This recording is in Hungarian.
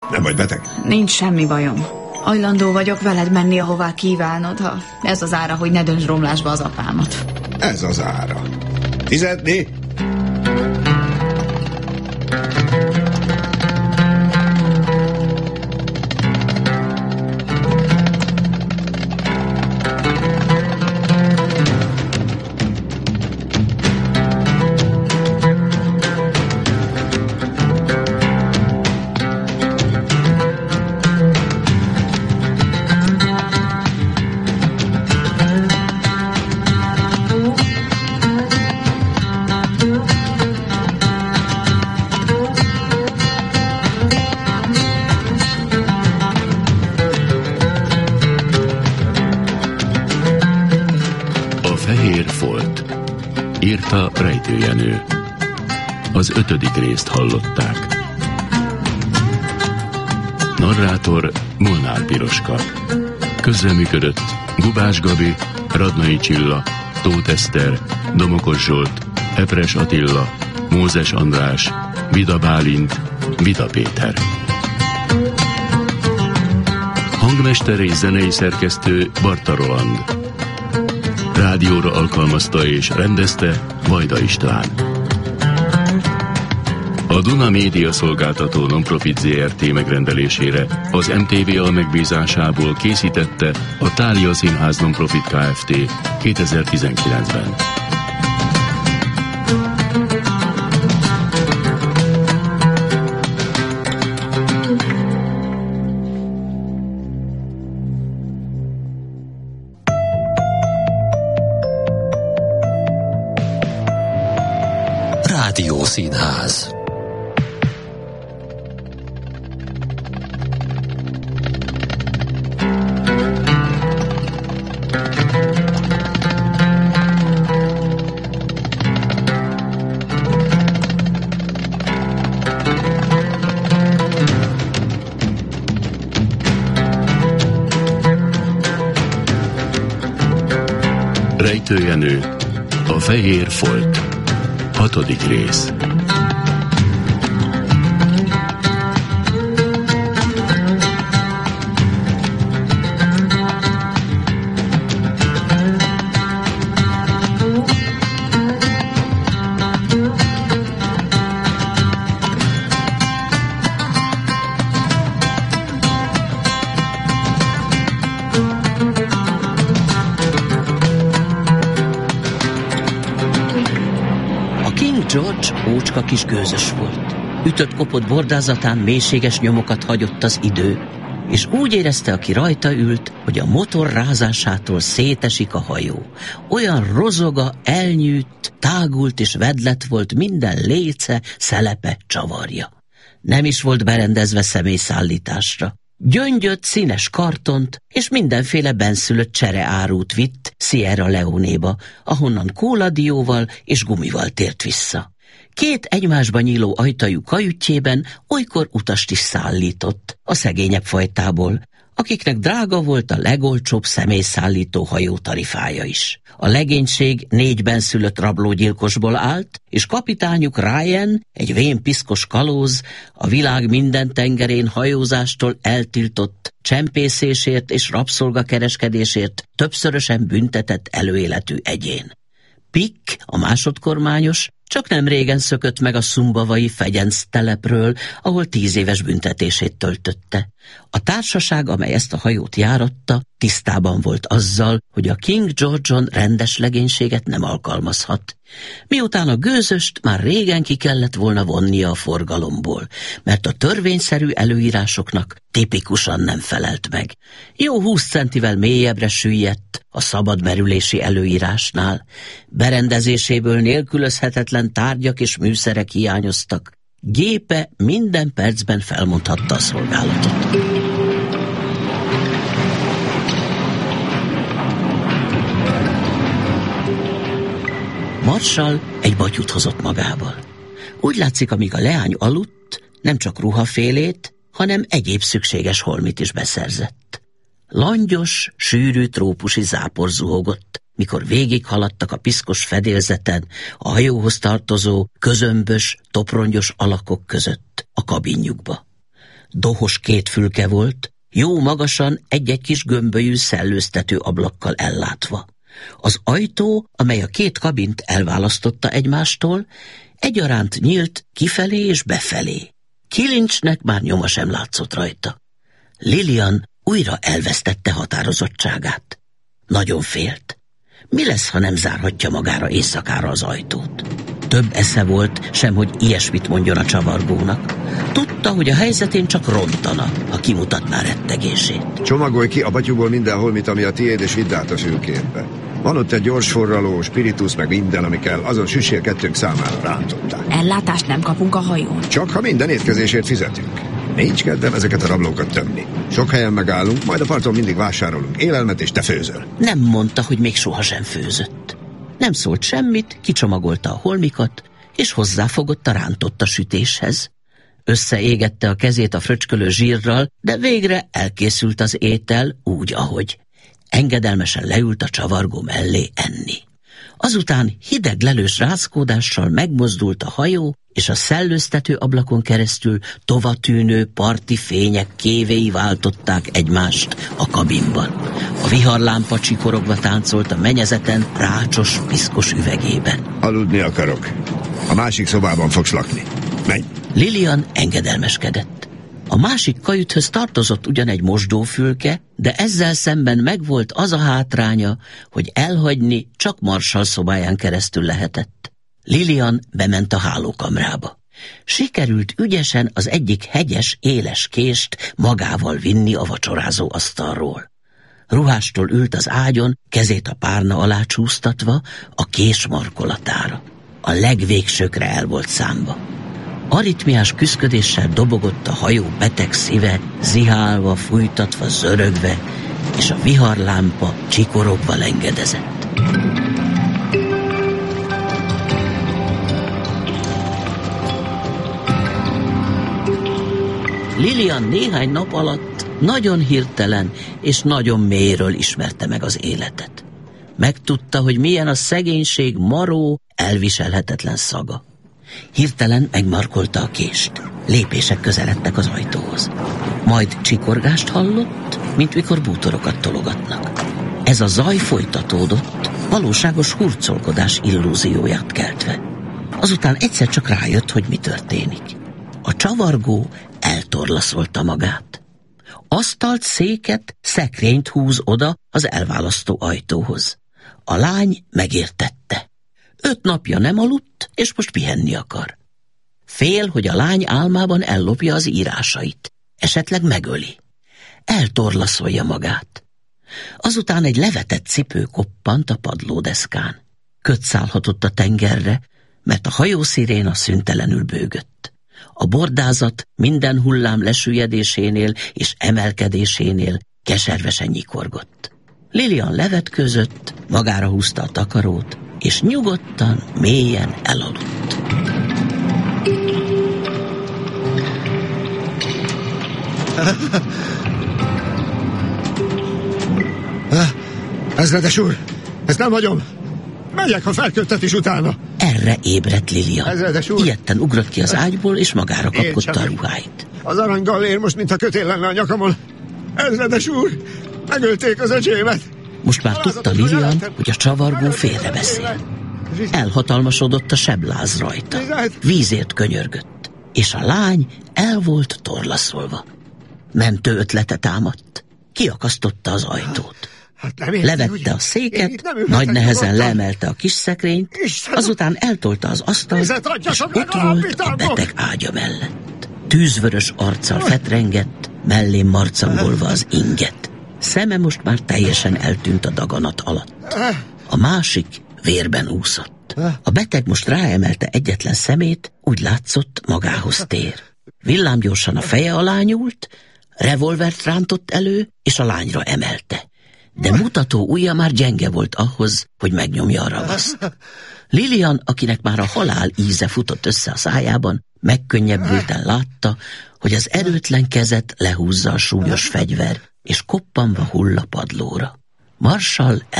Nem vagy beteg? Nincs semmi bajom. Hajlandó vagyok veled menni, ahová kívánod, ha ez az ára, hogy ne dönts romlásba az apámat. Ez az ára. Fizetni? Írta Rejtő Jenő. Az 5. részt hallották. Narrátor Molnár Piroska. Közreműködött Gubás Gabi, Radnai Csilla, Tóth Eszter, Domokos Zsolt, Epres Attila, Mózes András, Vida Bálint, Vida Péter. Hangmester és zenei szerkesztő Barta Roland. Rádióra alkalmazta és rendezte Vajda István. A Duna Média Szolgáltató Nonprofit Zrt. Megrendelésére az MTVA megbízásából készítette a Thália Színház Nonprofit Kft. 2019-ben. Rádiószínház. Rejtő Jenő. A fehér folt. 6. rész. George ócska kis gőzös volt. Ütött-kopott bordázatán mélységes nyomokat hagyott az idő, és úgy érezte, aki rajta ült, hogy a motor rázásától szétesik a hajó. Olyan rozoga, elnyűtt, tágult és vedlet volt minden léce, szelepe, csavarja. Nem is volt berendezve személyszállításra. Gyöngyöt, színes kartont és mindenféle benszülött csereárút vitt Sierra Leone-ba, ahonnan kóladióval és gumival tért vissza. 2 egymásba nyíló ajtajú kajütjében olykor utast is szállított, a szegényebb fajtából, akiknek drága volt a legolcsóbb személyszállító hajó tarifája is. A legénység 4 benszülött rablógyilkosból állt, és kapitányuk Ryan, egy vén piszkos kalóz, a világ minden tengerén hajózástól eltiltott, csempészésért és rabszolgakereskedésért többszörösen büntetett előéletű egyén. Pick, a másodkormányos, csak nem régen szökött meg a szumbavai Fegyenc telepről, ahol 10 éves büntetését töltötte. A társaság, amely ezt a hajót járatta, tisztában volt azzal, hogy a King George-on rendes legénységet nem alkalmazhat. Miután a gőzöst már régen ki kellett volna vonnia a forgalomból, mert a törvényszerű előírásoknak tipikusan nem felelt meg. Jó 20 centivel mélyebbre süllyedt a szabad merülési előírásnál. Berendezéséből nélkülözhetetlen tárgyak és műszerek hiányoztak. Gépe minden percben felmondhatta a szolgálatot. Marshall egy batyút hozott magával. Úgy látszik, amíg a leány aludt, nem csak ruhafélét, hanem egyéb szükséges holmit is beszerzett. Langyos, sűrű trópusi zápor zuhogott, mikor végighaladtak a piszkos fedélzeten a hajóhoz tartozó, közömbös, toprongyos alakok között a kabinjukba. Dohos két fülke volt, jó magasan egy-egy kis gömbölyű szellőztető ablakkal ellátva. Az ajtó, amely a két kabint elválasztotta egymástól, egyaránt nyílt kifelé és befelé. Kilincsnek már nyoma sem látszott rajta. Lilian újra elvesztette határozottságát. Nagyon félt. Mi lesz, ha nem zárhatja magára éjszakára az ajtót? Több esze volt, sem hogy ilyesmit mondjon a csavargónak. Tudta, hogy a helyzetén csak rontana, ha kimutatná rettegését. Csomagolj ki a batyúból minden holmit, ami a tiéd, és vidd át a fülkébe. Van ott egy gyors forraló, spiritus, meg minden, ami kell. Azon süssél kettőnk számára, rántották. Ellátást nem kapunk a hajón. Csak ha minden étkezésért fizetünk. Nincs kedvem ezeket a rablókat tömni. Sok helyen megállunk, majd a parton mindig vásárolunk élelmet, és te főzöl. Nem mondta, hogy még sohasem főzött. Nem szólt semmit, kicsomagolta a holmikat, és hozzáfogott a rántotta sütéshez. Összeégette a kezét a fröcskölő zsírral, de végre elkészült az étel úgy, ahogy. Engedelmesen leült a csavargó mellé enni. Azután hideg lelős rázkódással megmozdult a hajó, és a szellőztető ablakon keresztül tovatűnő parti fények kévéi váltották egymást a kabinban. A viharlámpa csikorogva táncolt a mennyezeten rácsos, piszkos üvegében. Aludni akarok. A másik szobában fogsz lakni. Menj! Lilian engedelmeskedett. A másik kajüthöz tartozott ugyan egy mosdófülke, de ezzel szemben megvolt az a hátránya, hogy elhagyni csak Marshall szobáján keresztül lehetett. Lilian bement a hálókamrába. Sikerült ügyesen az egyik hegyes, éles kést magával vinni a vacsorázó asztalról. Ruhástól ült az ágyon, kezét a párna alá csúsztatva, a kés markolatára. A legvégsőkre el volt számba. Aritmiás küszködéssel dobogott a hajó beteg szíve, zihálva, fújtatva, zörögve, és a viharlámpa csikorogva lengedezett. Lilian néhány nap alatt nagyon hirtelen és nagyon mélyről ismerte meg az életet. Megtudta, hogy milyen a szegénység maró, elviselhetetlen szaga. Hirtelen megmarkolta a kést. Lépések közeledtek az ajtóhoz. Majd csikorgást hallott, mint mikor bútorokat tologatnak. Ez a zaj folytatódott, valóságos hurcolkodás illúzióját keltve. Azután egyszer csak rájött, hogy mi történik. A csavargó eltorlaszolta magát. Asztalt, széket, szekrényt húz oda az elválasztó ajtóhoz. A lány megértette. 5 napja nem aludt, és most pihenni akar. Fél, hogy a lány álmában ellopja az írásait. Esetleg megöli. Eltorlaszolja magát. Azután egy levetett cipő koppant a padlódeszkán. Köt szállhatott a tengerre, mert a hajósziréna szüntelenül bőgött. A bordázat minden hullám lesüllyedésénél és emelkedésénél keservesen nyikorgott. Lilian levetközött, magára húzta a takarót, és nyugodtan, mélyen elaludt. Ezredes úr, ez nem vagyom. Megyek, ha felköltetés utána. Erre ébredt Lilian. Ezredes úr. Ilyetten ugrott ki az ágyból, és magára kapkodta a ruháit. Az aranygallér most, mintha kötél lenne a nyakamon. Ezredes úr, megölték az öcsémet. Most már tudta Lilian, hogy a csavargó félrebeszél. Elhatalmasodott a sebláz rajta. Vízért könyörgött, és a lány el volt torlaszolva. Mentő ötlete támadt. Kiakasztotta az ajtót. Levette a széket, nagy nehezen leemelte a kis szekrényt, azután eltolta az asztalt, és ott volt a beteg ágya mellett. Tűzvörös arccal fetrengett, mellén marcangolva az inget. Szeme most már teljesen eltűnt a daganat alatt. A másik vérben úszott. A beteg most ráemelte egyetlen szemét, úgy látszott, magához tér. Villámgyorsan a feje alá nyúlt, revolvert rántott elő, és a lányra emelte. De mutató ujja már gyenge volt ahhoz, hogy megnyomja a ravaszt. Lilian, akinek már a halál íze futott össze a szájában, megkönnyebbülten látta, hogy az erőtlen kezet lehúzza a súlyos fegyver, és koppanva hull a padlóra. Marshall